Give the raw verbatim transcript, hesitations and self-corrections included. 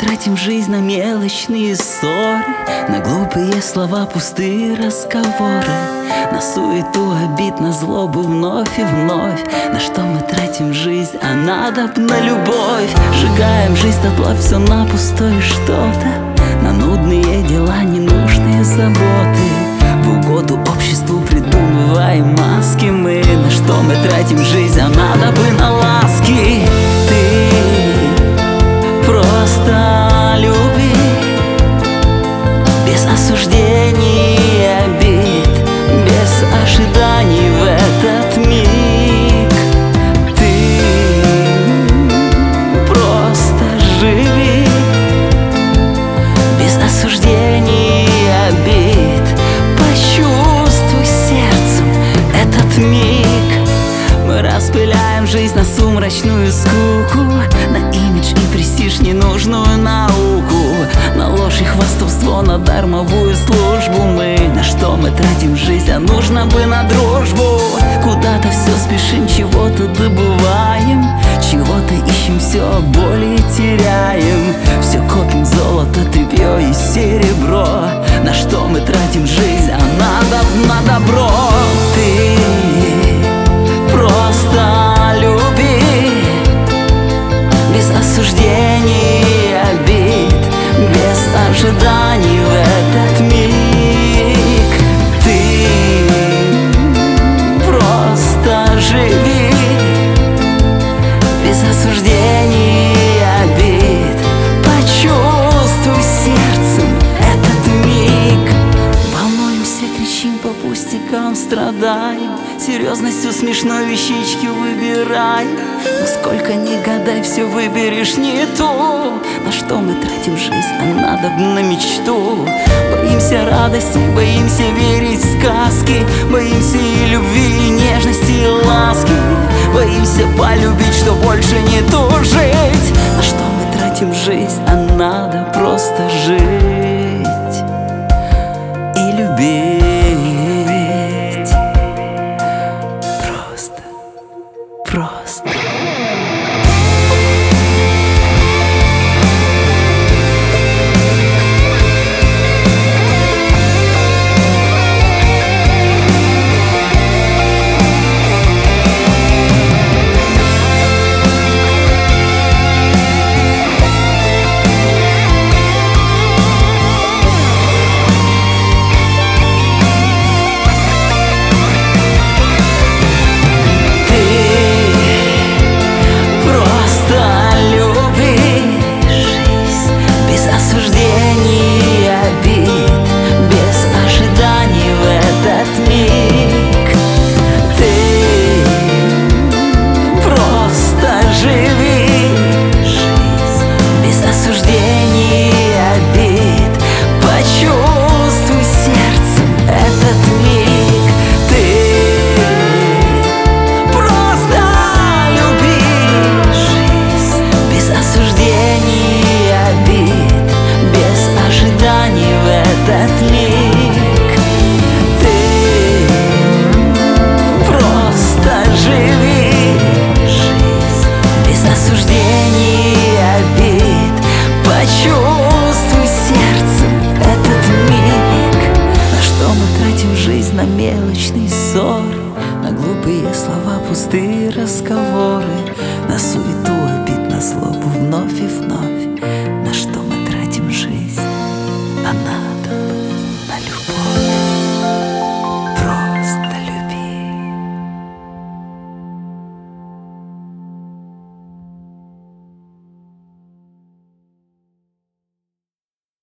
тратим жизнь на мелочные ссоры, на глупые слова, пустые разговоры, на суету обид, на злобу вновь и вновь. На что мы тратим жизнь, а надо б на любовь. Сжигаем жизнь дотла, все на пустое что-то, на нудные дела, ненужные заботы. В угоду обществу придумываем маски мы. На что мы тратим жизнь, а надо бы на ласки. Ты просто люби, без осуждений и обид, без ожиданий в этот миг. Ты просто живи, без осуждений и обид. Почувствуй сердцем этот миг. Мы распыляем жизнь на сумрачную скуку, на имидж и престиж, ненужную науку, на ложь и хвастовство, на дармовую службу мы. На что мы тратим жизнь, а нужно бы на дружбу. Куда-то все спешим, чего-то добываем, чего-то ищем, все более теряем. Все копим золото, тряпье и серебро. На что мы тратим жизнь, а надо на добро. Ты просто люби, без осуждений и обид, без ожиданий в этот миг. Ты просто живи, без осуждений и обид. Почувствуй сердцем этот миг. Волнуемся, кричим по пустякам, страдаем, серьезностью смешной вещички выбираем. Но сколько ни гадай, все выберешь не ту. На что мы тратим жизнь, а надо бы на мечту. Боимся радости, боимся верить в сказки, боимся и любви, и нежности, и ласки. Боимся полюбить, что больше не тужить. На что мы тратим жизнь, а надо просто жить и любить. Просто. На мелочные ссоры, на глупые слова, пустые разговоры,